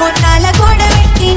మోటాల గోడ పెట్టి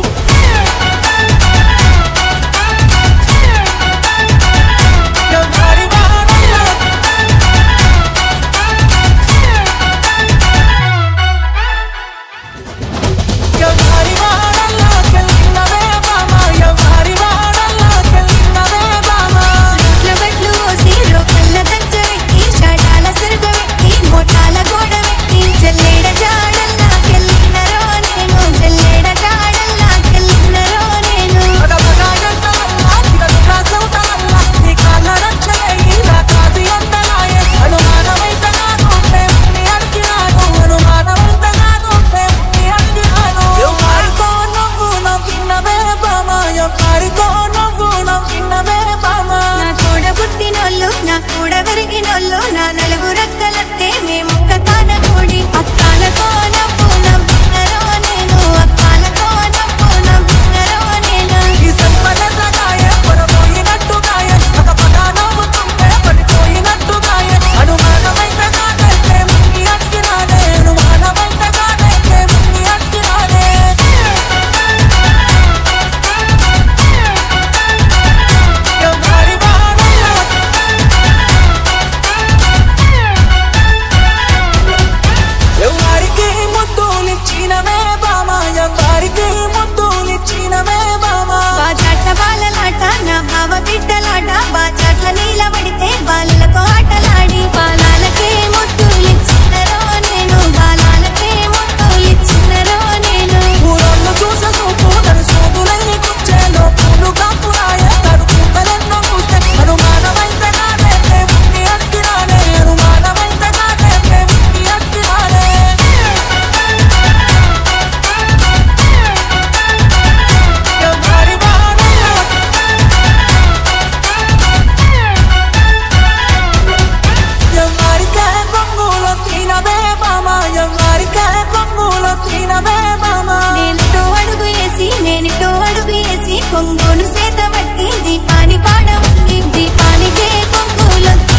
నా కూడా పెరిగినోళ్ళు నా నలుగురక్కలత్తే మేమొక్క తాన కూడి అక్కాలతో నవ్వు నవ్వినరో నేను అక్కాలతో నవ్వు నవ్వినరో నేను ఈ సంపదగాయ పొరపోయినట్టుగాయ పగపగ నవ్వుతుంటే పడిపోయినట్టుగాయ అనుమానమైతగానే ముంగి అక్కినానే అనుమానమైతగానే ముంగి అక్కినానే బిడ్డలాట బాచాట్ల నీలబడితే బాలతో ఆటలాడి బాలాలకే ముద్దులిచ్చినరో నేను బాలాలకే ముద్దులిచ్చినరో నేను ఊరోళ్ళు చూసే చూపు తన సోదులైన కూర్చేలో పూలు కాపురాయ తడుపుతలెన్నో కూర్చే అనుమానమైతగానే ముంగి అక్కినానే అనుమానమైతగానే ముంగి అక్కినానే నేనిటో అడుగు వేసి కొంగును సేత పట్టి దీపాని పాడవంగి దీపానికే కొంగులు